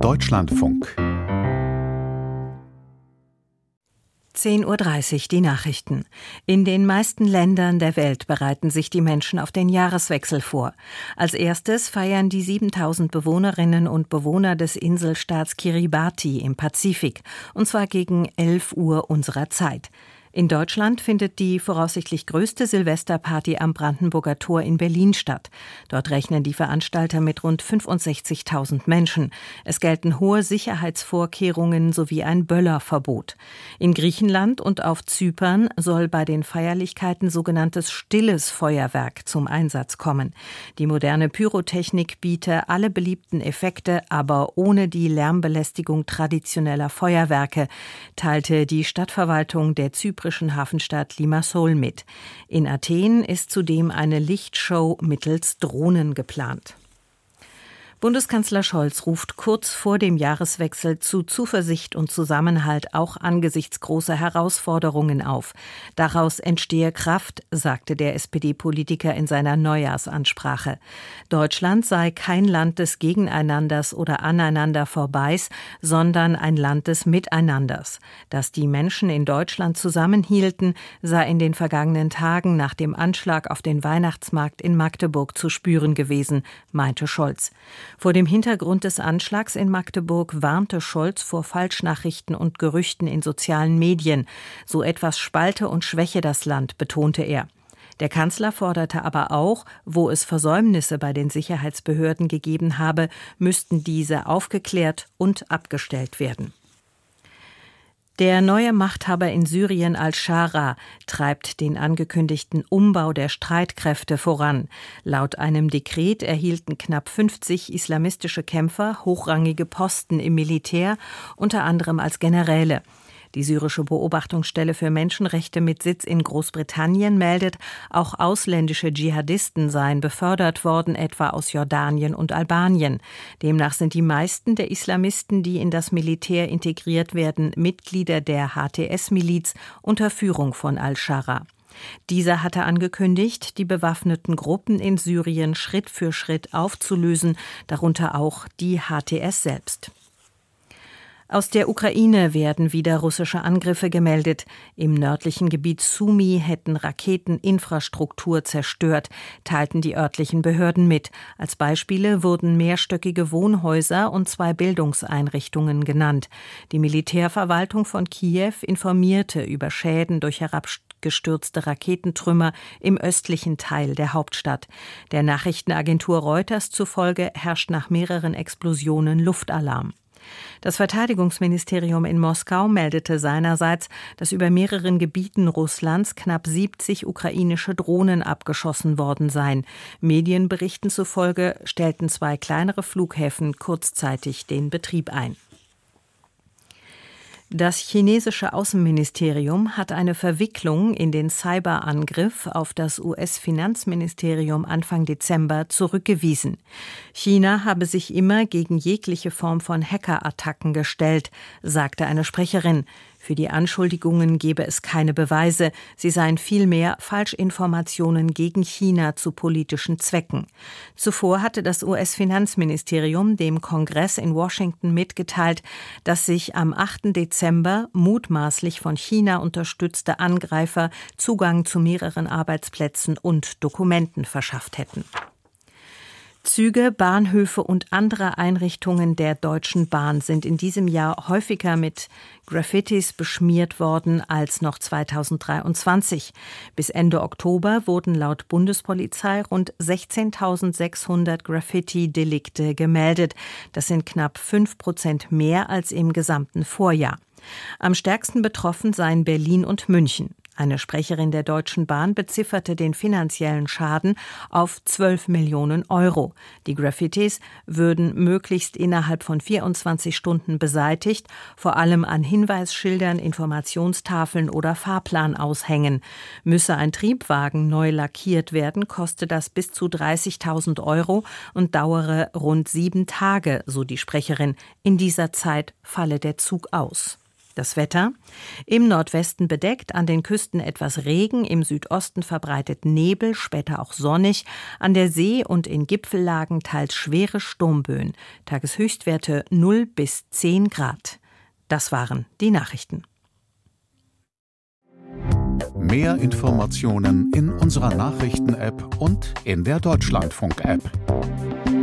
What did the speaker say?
Deutschlandfunk 10:30 Uhr die Nachrichten. In den meisten Ländern der Welt bereiten sich die Menschen auf den Jahreswechsel vor. Als erstes feiern die 7000 Bewohnerinnen und Bewohner des Inselstaats Kiribati im Pazifik, und zwar gegen 11 Uhr unserer Zeit. In Deutschland findet die voraussichtlich größte Silvesterparty am Brandenburger Tor in Berlin statt. Dort rechnen die Veranstalter mit rund 65.000 Menschen. Es gelten hohe Sicherheitsvorkehrungen sowie ein Böllerverbot. In Griechenland und auf Zypern soll bei den Feierlichkeiten sogenanntes stilles Feuerwerk zum Einsatz kommen. Die moderne Pyrotechnik biete alle beliebten Effekte, aber ohne die Lärmbelästigung traditioneller Feuerwerke, teilte die Stadtverwaltung der zyprischen Hafenstadt Limassol mit. In Athen ist zudem eine Lichtshow mittels Drohnen geplant. Bundeskanzler Scholz ruft kurz vor dem Jahreswechsel zu Zuversicht und Zusammenhalt auch angesichts großer Herausforderungen auf. Daraus entstehe Kraft, sagte der SPD-Politiker in seiner Neujahrsansprache. Deutschland sei kein Land des Gegeneinanders oder aneinander vorbeis, sondern ein Land des Miteinanders. Dass die Menschen in Deutschland zusammenhielten, sei in den vergangenen Tagen nach dem Anschlag auf den Weihnachtsmarkt in Magdeburg zu spüren gewesen, meinte Scholz. Vor dem Hintergrund des Anschlags in Magdeburg warnte Scholz vor Falschnachrichten und Gerüchten in sozialen Medien. So etwas spalte und schwäche das Land, betonte er. Der Kanzler forderte aber auch, wo es Versäumnisse bei den Sicherheitsbehörden gegeben habe, müssten diese aufgeklärt und abgestellt werden. Der neue Machthaber in Syrien al-Shara treibt den angekündigten Umbau der Streitkräfte voran. Laut einem Dekret erhielten knapp 50 islamistische Kämpfer hochrangige Posten im Militär, unter anderem als Generäle. Die syrische Beobachtungsstelle für Menschenrechte mit Sitz in Großbritannien meldet, auch ausländische Dschihadisten seien befördert worden, etwa aus Jordanien und Albanien. Demnach sind die meisten der Islamisten, die in das Militär integriert werden, Mitglieder der HTS-Miliz unter Führung von al-Shara. Dieser hatte angekündigt, die bewaffneten Gruppen in Syrien Schritt für Schritt aufzulösen, darunter auch die HTS selbst. Aus der Ukraine werden wieder russische Angriffe gemeldet. Im nördlichen Gebiet Sumy hätten Raketen Infrastruktur zerstört, teilten die örtlichen Behörden mit. Als Beispiele wurden mehrstöckige Wohnhäuser und 2 Bildungseinrichtungen genannt. Die Militärverwaltung von Kiew informierte über Schäden durch herabgestürzte Raketentrümmer im östlichen Teil der Hauptstadt. Der Nachrichtenagentur Reuters zufolge herrscht nach mehreren Explosionen Luftalarm. Das Verteidigungsministerium in Moskau meldete seinerseits, dass über mehreren Gebieten Russlands knapp 70 ukrainische Drohnen abgeschossen worden seien. Medienberichten zufolge stellten 2 kleinere Flughäfen kurzzeitig den Betrieb ein. Das chinesische Außenministerium hat eine Verwicklung in den Cyberangriff auf das US-Finanzministerium Anfang Dezember zurückgewiesen. China habe sich immer gegen jegliche Form von Hackerattacken gestellt, sagte eine Sprecherin. Für die Anschuldigungen gebe es keine Beweise, sie seien vielmehr Falschinformationen gegen China zu politischen Zwecken. Zuvor hatte das US-Finanzministerium dem Kongress in Washington mitgeteilt, dass sich am 8. Dezember mutmaßlich von China unterstützte Angreifer Zugang zu mehreren Arbeitsplätzen und Dokumenten verschafft hätten. Züge, Bahnhöfe und andere Einrichtungen der Deutschen Bahn sind in diesem Jahr häufiger mit Graffitis beschmiert worden als noch 2023. Bis Ende Oktober wurden laut Bundespolizei rund 16.600 Graffiti-Delikte gemeldet. Das sind knapp 5% mehr als im gesamten Vorjahr. Am stärksten betroffen seien Berlin und München. Eine Sprecherin der Deutschen Bahn bezifferte den finanziellen Schaden auf 12 Millionen Euro. Die Graffitis würden möglichst innerhalb von 24 Stunden beseitigt, vor allem an Hinweisschildern, Informationstafeln oder Fahrplanaushängen. Müsse ein Triebwagen neu lackiert werden, koste das bis zu 30.000 Euro und dauere rund 7 Tage, so die Sprecherin. In dieser Zeit falle der Zug aus. Das Wetter: im Nordwesten bedeckt, an den Küsten etwas Regen, im Südosten verbreitet Nebel, später auch sonnig, an der See und in Gipfellagen teils schwere Sturmböen. Tageshöchstwerte 0 bis 10 Grad. Das waren die Nachrichten. Mehr Informationen in unserer Nachrichten-App und in der Deutschlandfunk-App.